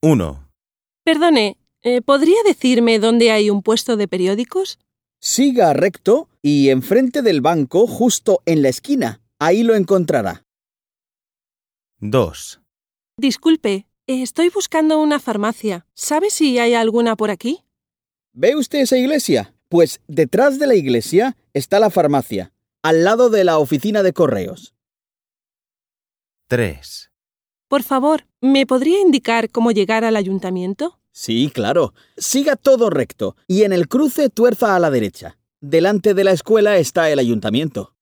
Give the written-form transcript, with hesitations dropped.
1, Perdone, ¿podría decirme dónde hay un puesto de periódicos? Siga recto y enfrente del banco, justo en la esquina. Ahí lo encontrará. 2, Disculpe, estoy buscando una farmacia. ¿Sabe si hay alguna por aquí? ¿Ve usted esa iglesia? Pues detrás de la iglesia está la farmacia, al lado de la oficina de correos. 3, Por favor, ¿me podría indicar cómo llegar al ayuntamiento? Sí, claro. Siga todo recto y en el cruce tuerza a la derecha. Delante de la escuela está el ayuntamiento.